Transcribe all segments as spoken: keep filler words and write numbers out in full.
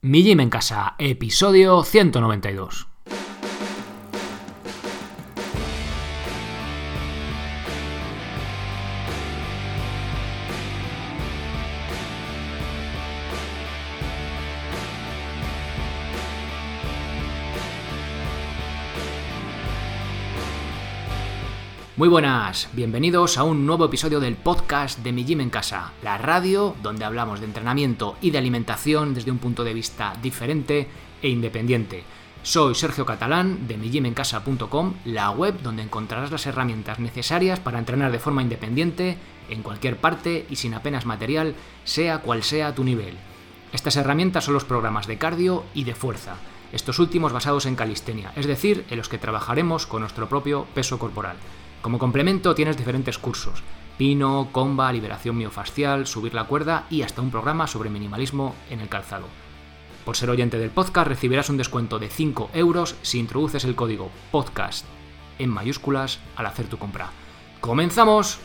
Mi Gym en Casa, episodio ciento noventa y dos. Muy buenas, bienvenidos a un nuevo episodio del podcast de Mi Gym en Casa, la radio donde hablamos de entrenamiento y de alimentación desde un punto de vista diferente e independiente. Soy Sergio Catalán de mi gym en casa punto com, la web donde encontrarás las herramientas necesarias para entrenar de forma independiente, en cualquier parte y sin apenas material, sea cual sea tu nivel. Estas herramientas son los programas de cardio y de fuerza, estos últimos basados en calistenia, es decir, en los que trabajaremos con nuestro propio peso corporal. Como complemento tienes diferentes cursos, pino, comba, liberación miofascial, subir la cuerda y hasta un programa sobre minimalismo en el calzado. Por ser oyente del podcast recibirás un descuento de cinco euros si introduces el código podcast en mayúsculas al hacer tu compra. ¡Comenzamos!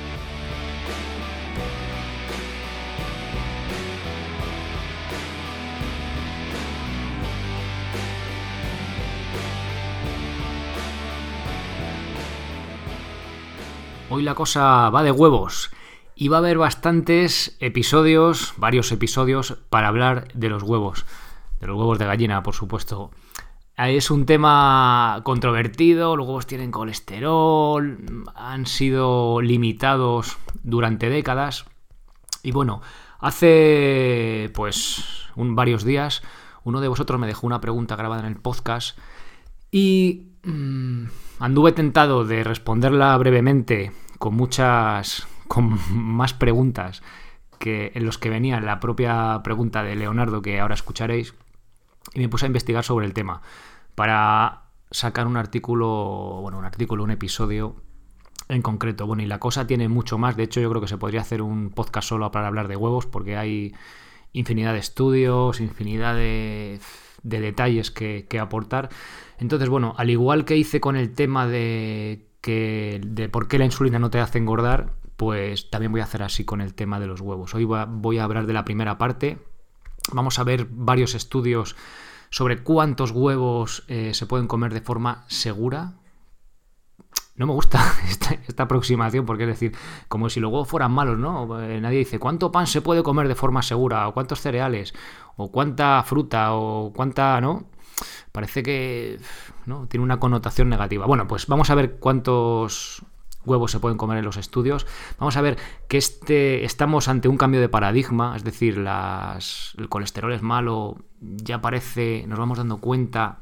Hoy la cosa va de huevos y va a haber bastantes episodios, varios episodios para hablar de los huevos, de los huevos de gallina, por supuesto. Es un tema controvertido, los huevos tienen colesterol, han sido limitados durante décadas y bueno, hace pues un, varios días uno de vosotros me dejó una pregunta grabada en el podcast y mmm, anduve tentado de responderla brevemente con muchas, con más preguntas que en los que venía la propia pregunta de Leonardo que ahora escucharéis y me puse a investigar sobre el tema para sacar un artículo, bueno, un artículo, un episodio en concreto. Bueno, y la cosa tiene mucho más. De hecho, yo creo que se podría hacer un podcast solo para hablar de huevos porque hay infinidad de estudios, infinidad de, de detalles que, que aportar. Entonces, bueno, al igual que hice con el tema de que de por qué la insulina no te hace engordar, pues también voy a hacer así con el tema de los huevos. Hoy voy a hablar de la primera parte. Vamos a ver varios estudios sobre cuántos huevos eh, se pueden comer de forma segura. No me gusta esta, esta aproximación porque es decir, como si los huevos fueran malos, ¿no? Eh, nadie dice cuánto pan se puede comer de forma segura, o cuántos cereales, o cuánta fruta, o cuánta, ¿no? Parece que ¿no? tiene una connotación negativa. Bueno, pues vamos a ver cuántos huevos se pueden comer en los estudios. Vamos a ver que este, estamos ante un cambio de paradigma, es decir, las, el colesterol es malo, ya parece, nos vamos dando cuenta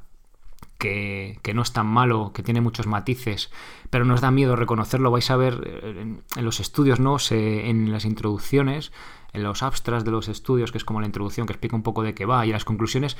que, que no es tan malo, que tiene muchos matices, pero nos da miedo reconocerlo. Vais a ver en, en los estudios, ¿no? Se, en las introducciones, en los abstracts de los estudios, que es como la introducción que explica un poco de qué va, y las conclusiones,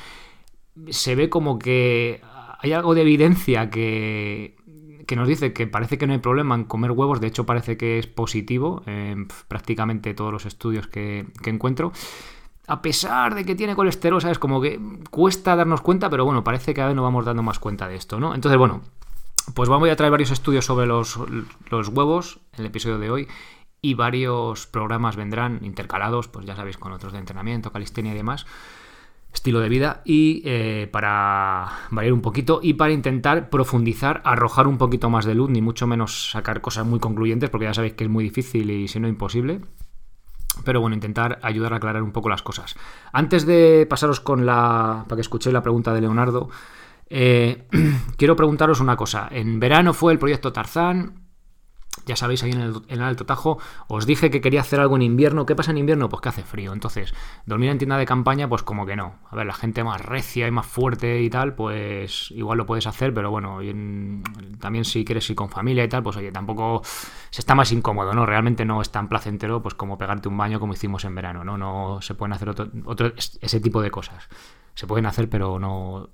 se ve como que hay algo de evidencia que, que nos dice que parece que no hay problema en comer huevos. De hecho, parece que es positivo en prácticamente todos los estudios que, que encuentro. A pesar de que tiene colesterol, ¿sabes? Como que cuesta darnos cuenta, pero bueno, parece que cada vez nos vamos dando más cuenta de esto, ¿no? Entonces, bueno, pues voy a traer varios estudios sobre los, los huevos en el episodio de hoy y varios programas vendrán intercalados, pues ya sabéis, con otros de entrenamiento, calistenia y demás, estilo de vida, y eh, para variar un poquito y para intentar profundizar, arrojar un poquito más de luz, ni mucho menos sacar cosas muy concluyentes, porque ya sabéis que es muy difícil y si no imposible, pero bueno, intentar ayudar a aclarar un poco las cosas. Antes de pasaros con la, para que escuchéis la pregunta de Leonardo, eh, quiero preguntaros una cosa. En verano fue el proyecto Tarzán. Ya sabéis, ahí en el, en el Alto Tajo os dije que quería hacer algo en invierno. ¿Qué pasa en invierno? Pues que hace frío. Entonces, dormir en tienda de campaña, pues como que no. A ver, la gente más recia y más fuerte y tal, pues igual lo puedes hacer, pero bueno, y en, también si quieres ir con familia y tal, pues oye, tampoco se está más incómodo, ¿no? Realmente no es tan placentero pues como pegarte un baño como hicimos en verano, ¿no? No se pueden hacer otro, otro ese tipo de cosas. Se pueden hacer, pero no...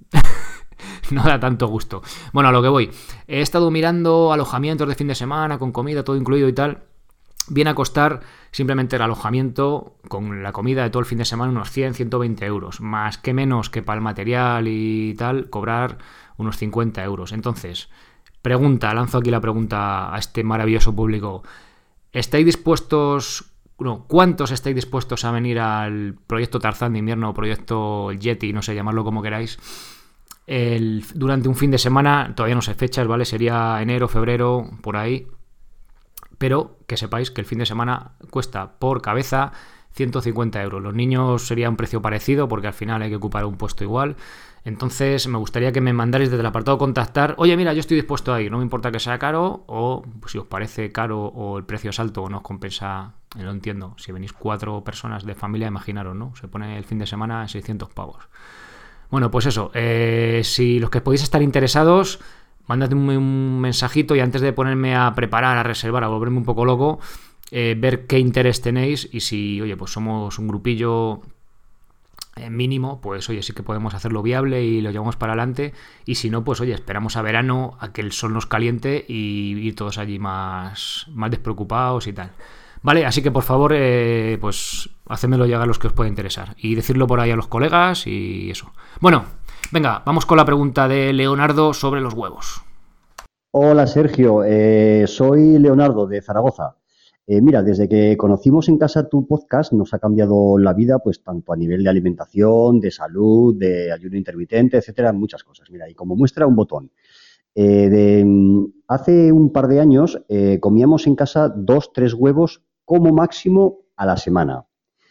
no da tanto gusto. Bueno, a lo que voy. He estado mirando alojamientos de fin de semana, con comida, todo incluido y tal. Viene a costar simplemente el alojamiento con la comida de todo el fin de semana unos cien, ciento veinte euros. Más que menos que para el material y tal, cobrar unos cincuenta euros. Entonces, pregunta, lanzo aquí la pregunta a este maravilloso público. ¿Estáis dispuestos no, ¿cuántos estáis dispuestos a venir al proyecto Tarzán de invierno o proyecto Yeti, no sé, llamarlo como queráis, el, durante un fin de semana? Todavía no sé fechas, ¿vale? Sería enero, febrero, por ahí. Pero que sepáis que el fin de semana cuesta por cabeza ciento cincuenta euros. Los niños sería un precio parecido porque al final hay que ocupar un puesto igual. Entonces me gustaría que me mandarais desde el apartado contactar: oye, mira, yo estoy dispuesto a ir, no me importa que sea caro, o pues, si os parece caro o el precio es alto o no os compensa, no lo entiendo. Si venís cuatro personas de familia, imaginaros, ¿no? Se pone el fin de semana en seiscientos pavos. Bueno, pues eso, eh, si los que podéis estar interesados, mandadme un mensajito y antes de ponerme a preparar, a reservar, a volverme un poco loco, eh, ver qué interés tenéis y si, oye, pues somos un grupillo eh, mínimo, pues oye, sí que podemos hacerlo viable y lo llevamos para adelante, y si no, pues oye, esperamos a verano a que el sol nos caliente y ir todos allí más, más despreocupados y tal. Vale, así que por favor, eh, pues hacedmelo llegar a los que os pueda interesar y decirlo por ahí a los colegas y eso. Bueno, venga, vamos con la pregunta de Leonardo sobre los huevos. Hola Sergio, eh, soy Leonardo de Zaragoza. Eh, mira, desde que conocimos en casa tu podcast nos ha cambiado la vida, pues tanto a nivel de alimentación, de salud, de ayuno intermitente, etcétera, muchas cosas. Mira, y como muestra un botón. Eh, de, hace un par de años eh, comíamos en casa dos, tres huevos como máximo a la semana.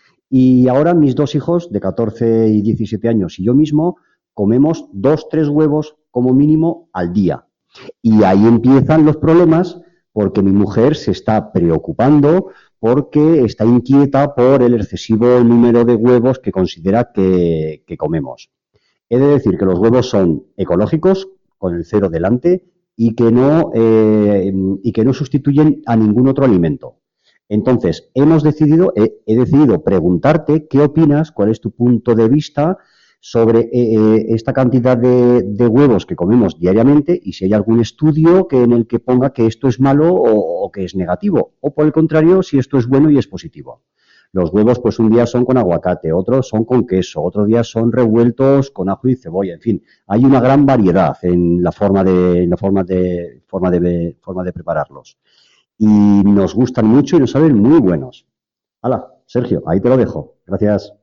Y ahora mis dos hijos de catorce y diecisiete años y yo mismo comemos dos, tres huevos como mínimo al día. Y ahí empiezan los problemas porque mi mujer se está preocupando porque está inquieta por el excesivo número de huevos que considera que, que comemos. He de decir que los huevos son ecológicos, con el cero delante, y que no, eh, y que no sustituyen a ningún otro alimento. Entonces, hemos decidido, he, he decidido preguntarte qué opinas, cuál es tu punto de vista sobre eh, esta cantidad de, de huevos que comemos diariamente y si hay algún estudio que en el que ponga que esto es malo o, o que es negativo, o por el contrario, si esto es bueno y es positivo. Los huevos, pues un día son con aguacate, otros son con queso, otros días son revueltos con ajo y cebolla. En fin, hay una gran variedad en la forma de, en la forma de, forma de, forma de prepararlos. Y nos gustan mucho y nos saben muy buenos. Hala, Sergio, ahí te lo dejo. Gracias.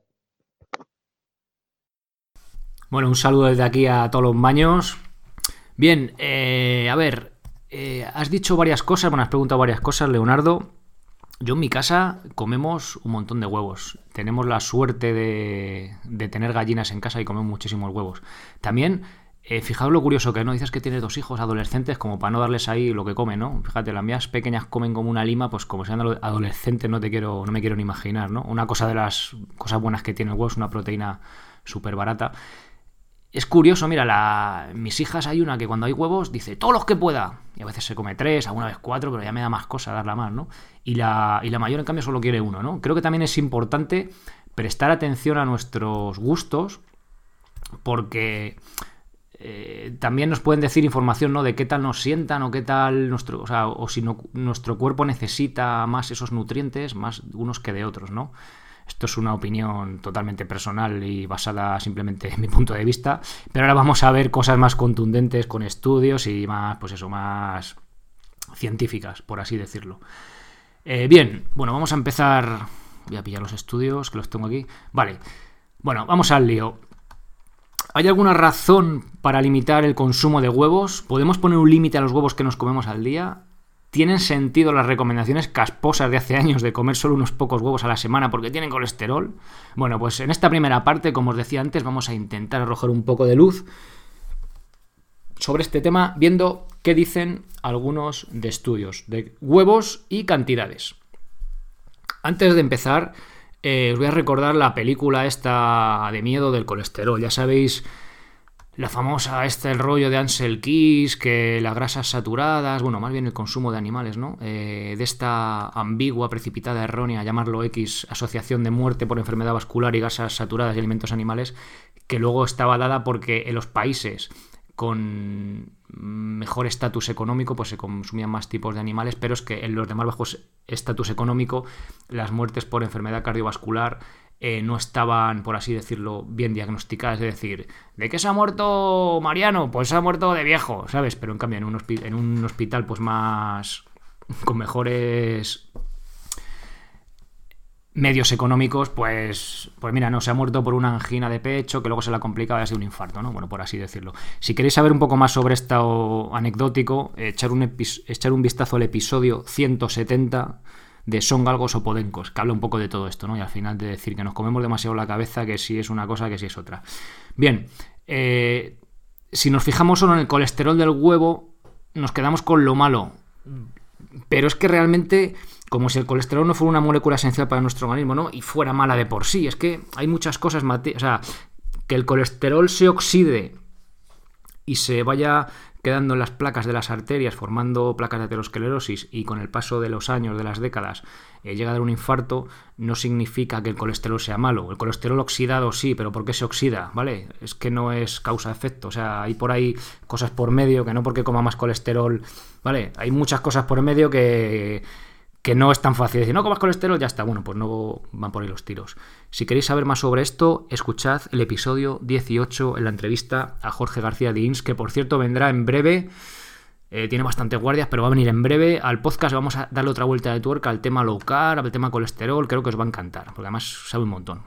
Bueno, un saludo desde aquí a todos los maños. Bien, eh, a ver, eh, has dicho varias cosas, bueno, has preguntado varias cosas, Leonardo. Yo en mi casa comemos un montón de huevos. Tenemos la suerte de, de tener gallinas en casa y comemos muchísimos huevos. También, eh, fijaos lo curioso que no dices que tienes dos hijos adolescentes como para no darles ahí lo que comen, ¿no? Fíjate, las mías pequeñas comen como una lima, pues como sean adolescentes no te quiero, no me quiero ni imaginar, ¿no? Una cosa de las cosas buenas que tiene el huevo es una proteína súper barata. Es curioso, mira, la, mis hijas hay una que cuando hay huevos dice todos los que pueda. Y a veces se come tres, alguna vez cuatro, pero ya me da más cosa darla más, ¿no? Y la, y la mayor, en cambio, solo quiere uno, ¿no? Creo que también es importante prestar atención a nuestros gustos porque eh, también nos pueden decir información, ¿no? De qué tal nos sientan o qué tal nuestro, o sea, o si no, nuestro cuerpo necesita más esos nutrientes, más unos que de otros, ¿no? Esto es una opinión totalmente personal y basada simplemente en mi punto de vista. Pero ahora vamos a ver cosas más contundentes con estudios y más, pues eso, más científicas, por así decirlo. Eh, bien, bueno, vamos a empezar. Voy a pillar los estudios, que los tengo aquí. Vale, bueno, vamos al lío. ¿Hay alguna razón para limitar el consumo de huevos? ¿Podemos poner un límite a los huevos que nos comemos al día? ¿Tienen sentido las recomendaciones casposas de hace años de comer solo unos pocos huevos a la semana porque tienen colesterol? Bueno, pues en esta primera parte, como os decía antes, vamos a intentar arrojar un poco de luz sobre este tema, viendo qué dicen algunos de estudios de huevos y cantidades. Antes de empezar, eh, os voy a recordar la película esta de miedo del colesterol. Ya sabéis, la famosa, este el rollo de Ansel Keys, que las grasas saturadas, bueno, más bien el consumo de animales, ¿no? Eh, de esta ambigua, precipitada, errónea, llamarlo X, asociación de muerte por enfermedad vascular y grasas saturadas y alimentos animales, que luego estaba dada porque en los países con mejor estatus económico pues se consumían más tipos de animales, pero es que en los de más bajo estatus económico las muertes por enfermedad cardiovascular Eh, no estaban, por así decirlo, bien diagnosticadas. Es decir, ¿de qué se ha muerto Mariano? Pues se ha muerto de viejo, ¿sabes? Pero en cambio en un, hospi- en un hospital pues más con mejores medios económicos, pues, pues mira, no, se ha muerto por una angina de pecho, que luego se le ha complicado y ha sido un infarto, ¿no? Bueno, por así decirlo. Si queréis saber un poco más sobre esto anecdótico, eh, echar, un epi- echar un vistazo al episodio ciento setenta de Son Galgos o Podencos, que habla un poco de todo esto, ¿no? Y al final de decir que nos comemos demasiado la cabeza, que si es una cosa, que si es otra. Bien, eh, si nos fijamos solo en el colesterol del huevo, nos quedamos con lo malo. Pero es que realmente, como si el colesterol no fuera una molécula esencial para nuestro organismo, ¿no? Y fuera mala de por sí. Es que hay muchas cosas, mate- o sea, que el colesterol se oxide y se vaya quedando en las placas de las arterias, formando placas de aterosclerosis, y con el paso de los años, de las décadas, eh, llega a dar un infarto, no significa que el colesterol sea malo. El colesterol oxidado sí, pero ¿por qué se oxida? ¿Vale? Es que no es causa-efecto. O sea, hay por ahí cosas por medio, que no porque coma más colesterol, ¿vale? Hay muchas cosas por medio que... que no es tan fácil decir, no comas colesterol, ya está. Bueno, pues no van por ahí los tiros. Si queréis saber más sobre esto, escuchad el episodio dieciocho en la entrevista a Jorge García Dins, que por cierto vendrá en breve, eh, tiene bastantes guardias, pero va a venir en breve al podcast. Vamos a darle otra vuelta de tuerca al tema low carb, al tema colesterol, creo que os va a encantar, porque además sabe un montón.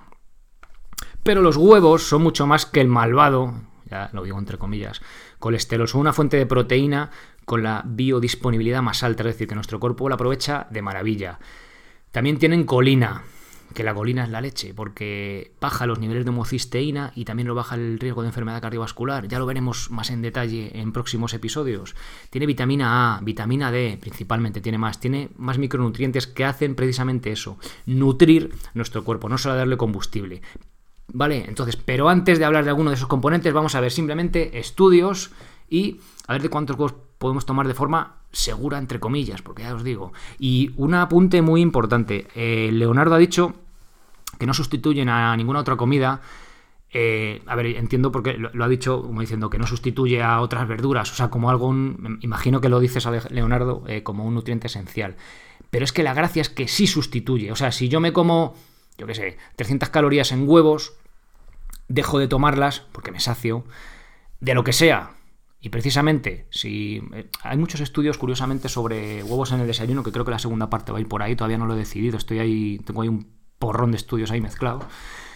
Pero los huevos son mucho más que el malvado, ya lo digo entre comillas, colesterol. Son una fuente de proteína con la biodisponibilidad más alta, es decir, que nuestro cuerpo la aprovecha de maravilla. También tienen colina, que la colina es la leche, porque baja los niveles de homocisteína y también lo baja el riesgo de enfermedad cardiovascular. Ya lo veremos más en detalle en próximos episodios. Tiene vitamina A, vitamina D, principalmente tiene más. Tiene más micronutrientes que hacen precisamente eso, nutrir nuestro cuerpo, no solo darle combustible. Vale, entonces, pero antes de hablar de alguno de esos componentes, vamos a ver simplemente estudios y a ver de cuántos huevos podemos tomar de forma segura, entre comillas, porque ya os digo. Y un apunte muy importante. Eh, Leonardo ha dicho que no sustituyen a ninguna otra comida. Eh, a ver, entiendo porque lo, lo ha dicho como diciendo que no sustituye a otras verduras, o sea, como algo, un, imagino que lo dices a Leonardo, eh, como un nutriente esencial. Pero es que la gracia es que sí sustituye. O sea, si yo me como, yo qué sé, trescientas calorías en huevos, dejo de tomarlas porque me sacio, de lo que sea. Y precisamente, si eh, hay muchos estudios, curiosamente, sobre huevos en el desayuno, que creo que la segunda parte va a ir por ahí, todavía no lo he decidido, estoy ahí, tengo ahí un porrón de estudios ahí mezclados.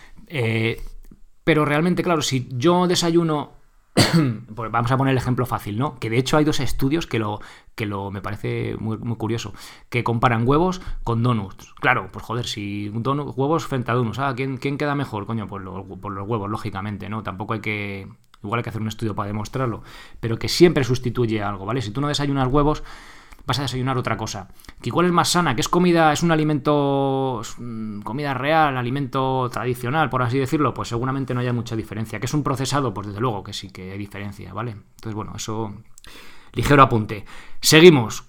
Eh, pero realmente, claro, si yo desayuno, pues vamos a poner el ejemplo fácil, ¿no? Que de hecho hay dos estudios que lo, que lo me parece muy, muy curioso, que comparan huevos con donuts. Claro, pues joder, si donut, huevos frente a donuts, ah, ¿quién, quién queda mejor? Coño, pues lo, por los huevos, lógicamente, ¿no? Tampoco hay que... Igual hay que hacer un estudio para demostrarlo, pero que siempre sustituye algo, ¿vale? Si tú no desayunas huevos, vas a desayunar otra cosa. Que igual es más sana, que es comida, es un alimento, es comida real, alimento tradicional, por así decirlo, pues seguramente no haya mucha diferencia. Que es un procesado, pues desde luego que sí que hay diferencia, ¿vale? Entonces, bueno, eso, ligero apunte. Seguimos.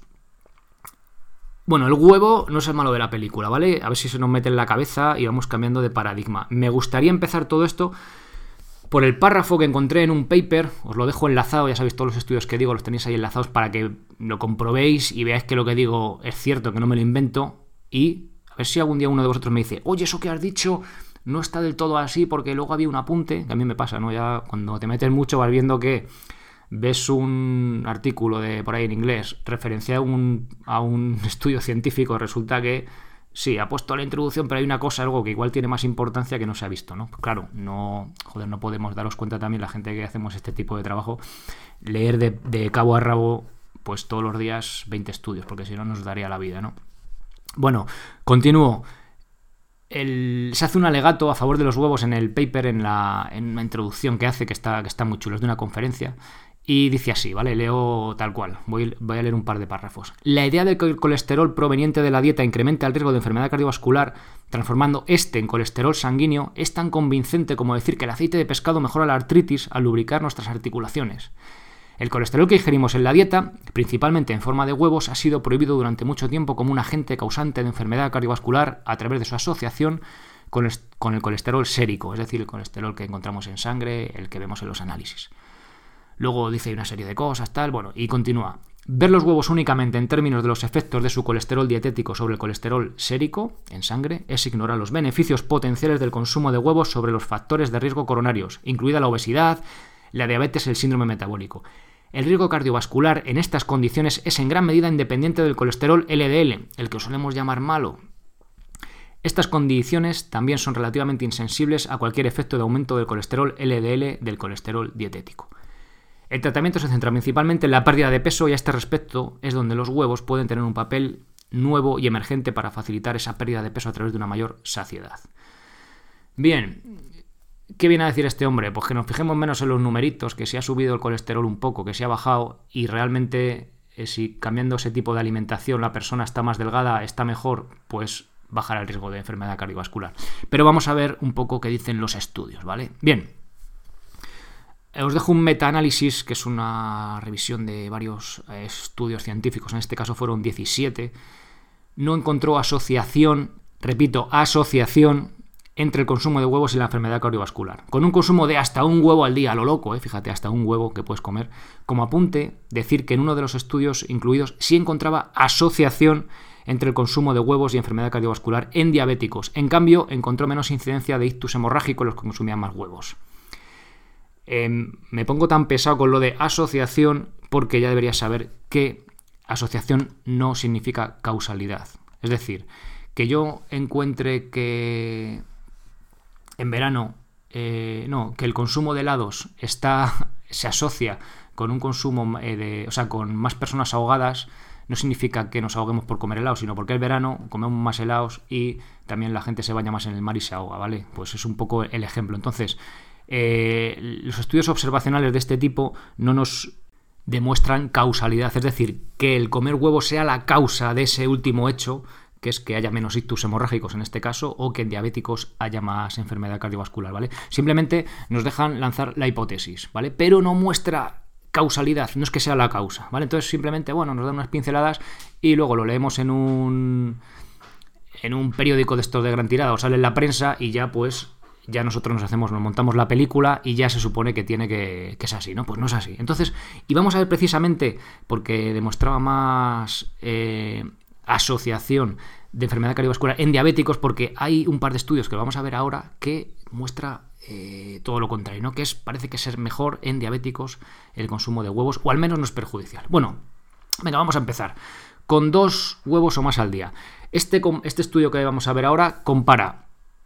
Bueno, el huevo no es el malo de la película, ¿vale? A ver si se nos mete en la cabeza y vamos cambiando de paradigma. Me gustaría empezar todo esto por el párrafo que encontré en un paper. Os lo dejo enlazado, ya sabéis, todos los estudios que digo los tenéis ahí enlazados para que lo comprobéis y veáis que lo que digo es cierto, que no me lo invento, y a ver si algún día uno de vosotros me dice, oye, eso que has dicho no está del todo así porque luego había un apunte, que a mí me pasa, ¿no? Ya cuando te metes mucho vas viendo que ves un artículo de por ahí en inglés referenciado a un, a un estudio científico, resulta que sí, ha puesto la introducción, pero hay una cosa, algo que igual tiene más importancia que no se ha visto, ¿no? Pues claro, no, joder, no podemos daros cuenta también, la gente que hacemos este tipo de trabajo, leer de, de cabo a rabo, pues todos los días veinte estudios, porque si no nos daría la vida, ¿no? Bueno, continúo. El, se hace un alegato a favor de los huevos en el paper, en la, en una introducción que hace, que está, que está muy chulo, es de una conferencia. Y dice así, ¿vale? Leo tal cual. Voy, voy a leer un par de párrafos. La idea de que el colesterol proveniente de la dieta incrementa el riesgo de enfermedad cardiovascular, transformando este en colesterol sanguíneo, es tan convincente como decir que el aceite de pescado mejora la artritis al lubricar nuestras articulaciones. El colesterol que ingerimos en la dieta, principalmente en forma de huevos, ha sido prohibido durante mucho tiempo como un agente causante de enfermedad cardiovascular a través de su asociación con el, con el colesterol sérico, es decir, el colesterol que encontramos en sangre, el que vemos en los análisis. Luego dice una serie de cosas, tal, bueno, y continúa. Ver los huevos únicamente en términos de los efectos de su colesterol dietético sobre el colesterol sérico en sangre es ignorar los beneficios potenciales del consumo de huevos sobre los factores de riesgo coronarios, incluida la obesidad, la diabetes y el síndrome metabólico. El riesgo cardiovascular en estas condiciones es en gran medida independiente del colesterol L D L, el que solemos llamar malo. Estas condiciones también son relativamente insensibles a cualquier efecto de aumento del colesterol L D L del colesterol dietético. El tratamiento se centra principalmente en la pérdida de peso y a este respecto es donde los huevos pueden tener un papel nuevo y emergente para facilitar esa pérdida de peso a través de una mayor saciedad. Bien, ¿qué viene a decir este hombre? Pues que nos fijemos menos en los numeritos, que si ha subido el colesterol un poco, que si ha bajado y realmente eh, si cambiando ese tipo de alimentación la persona está más delgada, está mejor, pues bajará el riesgo de enfermedad cardiovascular. Pero vamos a ver un poco qué dicen los estudios, ¿vale? Bien. Os dejo un metaanálisis, que es una revisión de varios estudios científicos, en este caso fueron diecisiete. No encontró asociación, repito, asociación entre el consumo de huevos y la enfermedad cardiovascular. Con un consumo de hasta un huevo al día, a lo loco, ¿eh? Fíjate, hasta un huevo que puedes comer. Como apunte, decir que en uno de los estudios incluidos sí encontraba asociación entre el consumo de huevos y enfermedad cardiovascular en diabéticos. En cambio, encontró menos incidencia de ictus hemorrágico en los que consumían más huevos. Eh, me pongo tan pesado con lo de asociación porque ya deberías saber que asociación no significa causalidad. Es decir, que yo encuentre que en verano, eh, no, que el consumo de helados está, se asocia con un consumo eh, de, o sea, con más personas ahogadas, no significa que nos ahoguemos por comer helados, sino porque es verano, comemos más helados y también la gente se baña más en el mar y se ahoga, ¿vale? Pues es un poco el ejemplo. Entonces, Eh, los estudios observacionales de este tipo no nos demuestran causalidad, es decir, que el comer huevos sea la causa de ese último hecho, que es que haya menos ictus hemorrágicos en este caso, o que en diabéticos haya más enfermedad cardiovascular, ¿vale? Simplemente nos dejan lanzar la hipótesis, ¿vale? Pero no muestra causalidad, no es que sea la causa, ¿vale? Entonces simplemente, bueno, nos dan unas pinceladas y luego lo leemos en un en un periódico de estos de gran tirada o sale en la prensa y ya pues ya nosotros nos hacemos, nos montamos la película y ya se supone que tiene que, que es así, ¿no? Pues no es así. Entonces, y vamos a ver precisamente, porque demostraba más eh, asociación de enfermedad cardiovascular en diabéticos, porque hay un par de estudios que vamos a ver ahora que muestra eh, todo lo contrario, ¿no? Que es, parece que es mejor en diabéticos el consumo de huevos, o al menos no es perjudicial. Bueno, venga, vamos a empezar. Con dos huevos o más al día. Este, este estudio que vamos a ver ahora compara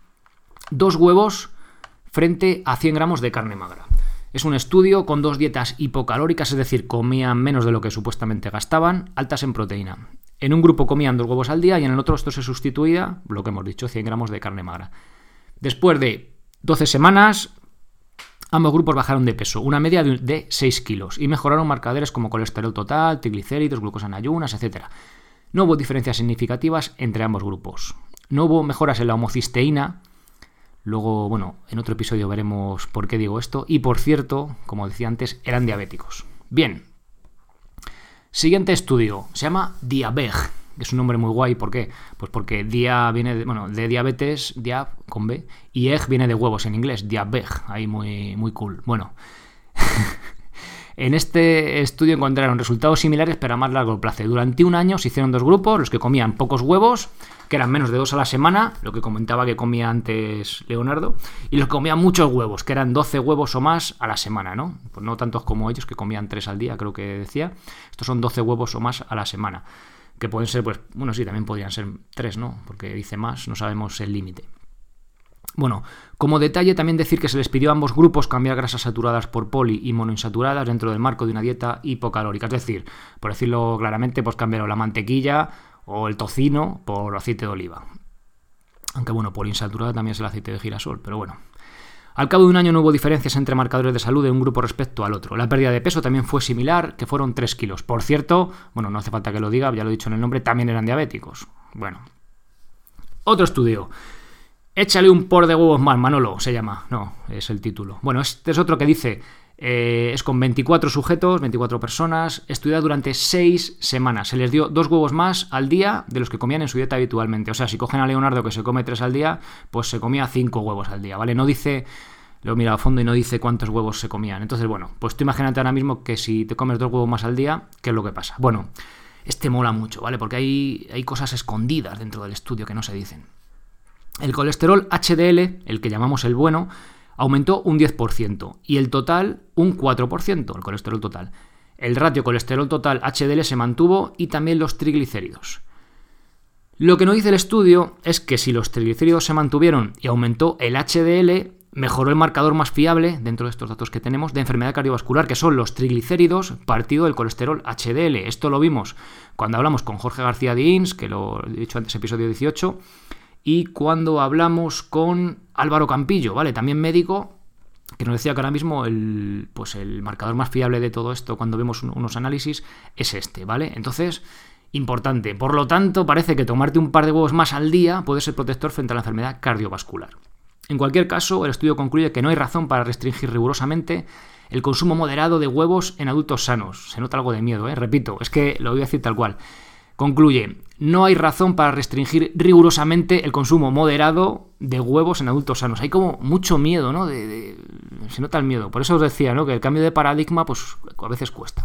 dos huevos frente a cien gramos de carne magra. Es un estudio con dos dietas hipocalóricas, es decir, comían menos de lo que supuestamente gastaban, altas en proteína. En un grupo comían dos huevos al día y en el otro esto se sustituía, lo que hemos dicho, cien gramos de carne magra. Después de doce semanas, ambos grupos bajaron de peso, una media de seis kilos, y mejoraron marcadores como colesterol total, triglicéridos, glucosa en ayunas, etcétera. No hubo diferencias significativas entre ambos grupos. No hubo mejoras en la homocisteína. Luego, bueno, en otro episodio veremos por qué digo esto. Y por cierto, como decía antes, eran diabéticos. Bien. Siguiente estudio. Se llama DIABEG, que es un nombre muy guay. ¿Por qué? Pues porque dia viene de, bueno, de diabetes, diab con B, y egg viene de huevos en inglés. DIABEG, ahí muy, muy cool. Bueno. En este estudio encontraron resultados similares pero a más largo plazo. Durante un año se hicieron dos grupos, los que comían pocos huevos, que eran menos de dos a la semana, lo que comentaba que comía antes Leonardo, y los que comían muchos huevos, que eran doce huevos o más a la semana, ¿no? Pues no tantos como ellos, que comían tres al día, creo que decía. Estos son doce huevos o más a la semana, que pueden ser, pues, bueno, sí, también podrían ser tres, ¿no? Porque dice más, no sabemos el límite. Bueno, como detalle también decir que se les pidió a ambos grupos cambiar grasas saturadas por poli y monoinsaturadas dentro del marco de una dieta hipocalórica. Es decir, por decirlo claramente, pues cambiaron la mantequilla o el tocino por aceite de oliva. Aunque bueno, poliinsaturada también es el aceite de girasol, pero bueno. Al cabo de un año no hubo diferencias entre marcadores de salud de un grupo respecto al otro. La pérdida de peso también fue similar, que fueron tres kilos. Por cierto, bueno, no hace falta que lo diga, ya lo he dicho en el nombre, también eran diabéticos. Bueno. Otro estudio. Échale un por de huevos más, Manolo, se llama. No, es el título. Bueno, este es otro que dice, eh, es con veinticuatro sujetos, veinticuatro personas, estudiado durante seis semanas. Se les dio dos huevos más al día de los que comían en su dieta habitualmente. O sea, si cogen a Leonardo que se come tres al día, pues se comía cinco huevos al día, ¿vale? No dice, lo mira a fondo y no dice cuántos huevos se comían. Entonces, bueno, pues tú imagínate ahora mismo que si te comes dos huevos más al día, ¿qué es lo que pasa? Bueno, este mola mucho, ¿vale? Porque hay, hay cosas escondidas dentro del estudio que no se dicen. El colesterol H D L, el que llamamos el bueno, aumentó un diez por ciento y el total un cuatro por ciento, el colesterol total. El ratio colesterol total H D L se mantuvo y también los triglicéridos. Lo que no dice el estudio es que si los triglicéridos se mantuvieron y aumentó el H D L, mejoró el marcador más fiable, dentro de estos datos que tenemos, de enfermedad cardiovascular, que son los triglicéridos partido del colesterol H D L. Esto lo vimos cuando hablamos con Jorge García Dins, que lo he dicho antes, episodio dieciocho, y cuando hablamos con Álvaro Campillo, ¿vale? También médico, que nos decía que ahora mismo el, pues el marcador más fiable de todo esto, cuando vemos un, unos análisis, es este, ¿vale? Entonces, importante. Por lo tanto, parece que tomarte un par de huevos más al día puede ser protector frente a la enfermedad cardiovascular. En cualquier caso, el estudio concluye que no hay razón para restringir rigurosamente el consumo moderado de huevos en adultos sanos. Se nota algo de miedo, ¿eh? Repito, es que lo voy a decir tal cual. Concluye, no hay razón para restringir rigurosamente el consumo moderado de huevos en adultos sanos. Hay como mucho miedo, ¿no? De, de, se nota el miedo. Por eso os decía, ¿no? Que el cambio de paradigma, pues a veces cuesta.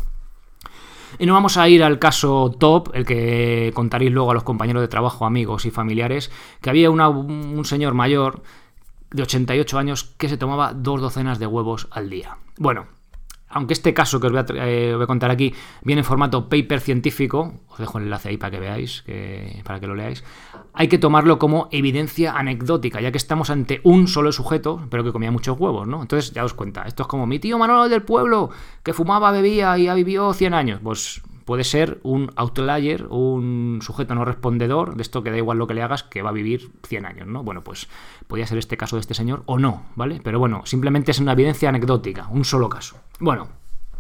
Y no vamos a ir al caso top, el que contaréis luego a los compañeros de trabajo, amigos y familiares, que había una, un señor mayor de ochenta y ocho años que se tomaba dos docenas de huevos al día. Bueno, aunque este caso que os voy a, eh, voy a contar aquí viene en formato paper científico, os dejo el enlace ahí para que veáis, que, para que lo leáis, hay que tomarlo como evidencia anecdótica, ya que estamos ante un solo sujeto, pero que comía muchos huevos, ¿no? Entonces, ya os cuenta, esto es como mi tío Manolo del pueblo, que fumaba, bebía y ya vivió cien años. Pues puede ser un outlier, un sujeto no respondedor, de esto que da igual lo que le hagas, que va a vivir cien años, ¿no? Bueno, pues podría ser este caso de este señor o no, ¿vale? Pero bueno, simplemente es una evidencia anecdótica, un solo caso. Bueno,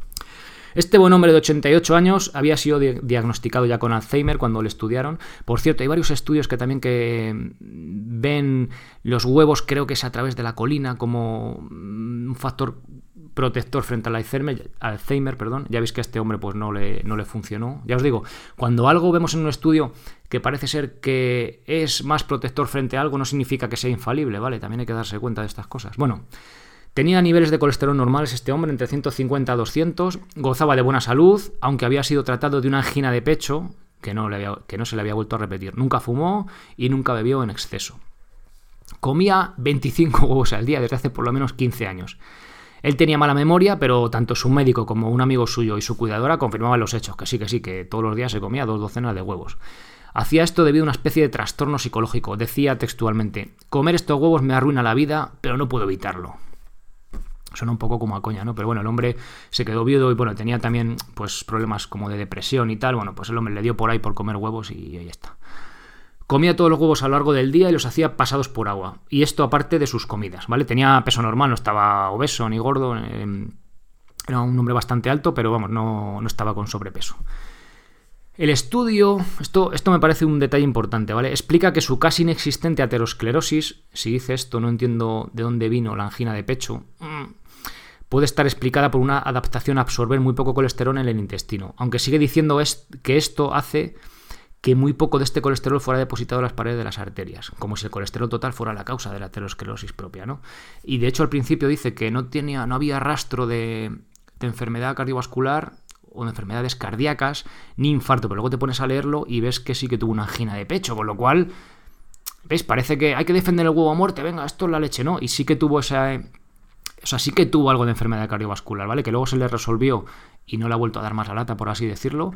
este buen hombre de ochenta y ocho años había sido di- diagnosticado ya con Alzheimer cuando le estudiaron. Por cierto, hay varios estudios que también que ven los huevos, creo que es a través de la colina, como un factor protector frente al Alzheimer, Alzheimer, perdón. Ya veis que a este hombre pues no le, no le funcionó. Ya os digo, cuando algo vemos en un estudio que parece ser que es más protector frente a algo, no significa que sea infalible, ¿vale? También hay que darse cuenta de estas cosas. Bueno, tenía niveles de colesterol normales este hombre, entre ciento cincuenta a doscientos, gozaba de buena salud, aunque había sido tratado de una angina de pecho, que no, le había, que no se le había vuelto a repetir. Nunca fumó y nunca bebió en exceso. Comía veinticinco huevos al día desde hace por lo menos quince años. Él tenía mala memoria, pero tanto su médico como un amigo suyo y su cuidadora confirmaban los hechos, que sí, que sí, que todos los días se comía dos docenas de huevos. Hacía esto debido a una especie de trastorno psicológico. Decía textualmente, comer estos huevos me arruina la vida, pero no puedo evitarlo. Suena un poco como a coña, ¿no? Pero bueno, el hombre se quedó viudo y bueno, tenía también pues problemas como de depresión y tal. Bueno, pues el hombre le dio por ahí por comer huevos y ahí está. Comía todos los huevos a lo largo del día y los hacía pasados por agua. Y esto aparte de sus comidas, ¿vale? Tenía peso normal, no estaba obeso ni gordo. Eh, era un hombre bastante alto, pero vamos, no, no estaba con sobrepeso. El estudio, esto, esto me parece un detalle importante, ¿vale? Explica que su casi inexistente aterosclerosis, si dice esto no entiendo de dónde vino la angina de pecho, puede estar explicada por una adaptación a absorber muy poco colesterol en el intestino. Aunque sigue diciendo es, que esto hace que muy poco de este colesterol fuera depositado en las paredes de las arterias, como si el colesterol total fuera la causa de la aterosclerosis propia, ¿no? Y de hecho al principio dice que no, tenía, no había rastro de, de enfermedad cardiovascular o de enfermedades cardíacas ni infarto, pero luego te pones a leerlo y ves que sí que tuvo una angina de pecho, con lo cual, ¿ves? Parece que hay que defender el huevo a muerte, venga, esto es la leche, ¿no? Y sí que tuvo esa... O sea, sí que tuvo algo de enfermedad cardiovascular, ¿vale? Que luego se le resolvió y no le ha vuelto a dar más la lata, por así decirlo,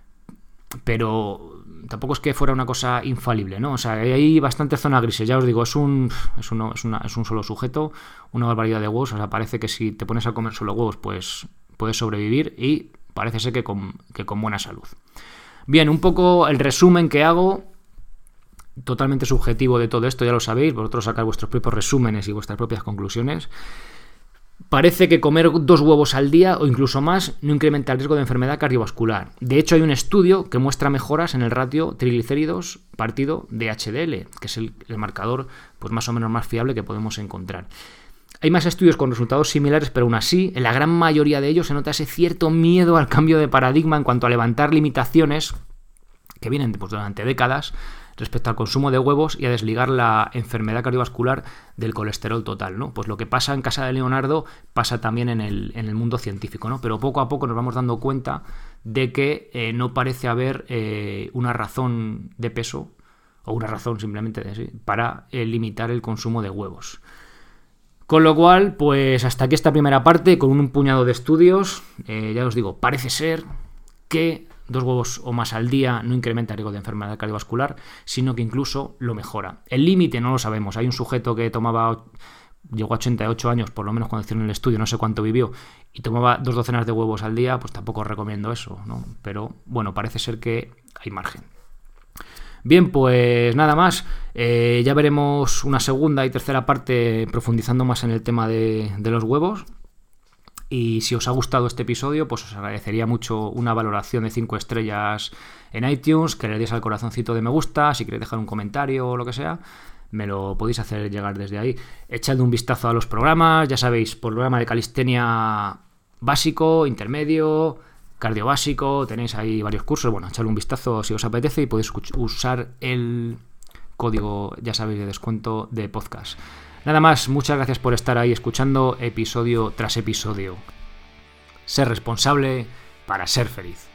pero tampoco es que fuera una cosa infalible, ¿no? O sea, hay bastante zona grises, ya os digo, es un es, uno, es, una, es un solo sujeto, una barbaridad de huevos, o sea, parece que si te pones a comer solo huevos, pues puedes sobrevivir y parece ser que con, que con buena salud. Bien, un poco el resumen que hago, totalmente subjetivo de todo esto, ya lo sabéis, vosotros sacáis vuestros propios resúmenes y vuestras propias conclusiones. Parece que comer dos huevos al día o incluso más no incrementa el riesgo de enfermedad cardiovascular. De hecho, hay un estudio que muestra mejoras en el ratio triglicéridos partido de H D L, que es el, el marcador pues más o menos más fiable que podemos encontrar. Hay más estudios con resultados similares, pero aún así, en la gran mayoría de ellos se nota ese cierto miedo al cambio de paradigma en cuanto a levantar limitaciones que vienen pues, durante décadas respecto al consumo de huevos y a desligar la enfermedad cardiovascular del colesterol total, ¿no? Pues lo que pasa en casa de Leonardo pasa también en el, en el mundo científico, ¿no? Pero poco a poco nos vamos dando cuenta de que eh, no parece haber eh, una razón de peso o una razón simplemente de, ¿sí? para eh, limitar el consumo de huevos. Con lo cual, pues hasta aquí esta primera parte con un puñado de estudios. Eh, ya os digo, parece ser que dos huevos o más al día no incrementa el riesgo de enfermedad cardiovascular, sino que incluso lo mejora. El límite no lo sabemos. Hay un sujeto que tomaba, llegó a ochenta y ocho años, por lo menos cuando hicieron el estudio, no sé cuánto vivió, y tomaba dos docenas de huevos al día, pues tampoco recomiendo eso, ¿no? Pero bueno, parece ser que hay margen. Bien, pues nada más, eh, ya veremos una segunda y tercera parte profundizando más en el tema de, de los huevos. Y si os ha gustado este episodio, pues os agradecería mucho una valoración de cinco estrellas en iTunes, que le deis al corazoncito de me gusta, si queréis dejar un comentario o lo que sea, me lo podéis hacer llegar desde ahí. Echadle un vistazo a los programas, ya sabéis, programa de calistenia básico, intermedio, cardio básico, tenéis ahí varios cursos. Bueno, echadle un vistazo si os apetece y podéis usar el código, ya sabéis, de descuento de podcast. Nada más, muchas gracias por estar ahí escuchando episodio tras episodio. Ser responsable para ser feliz.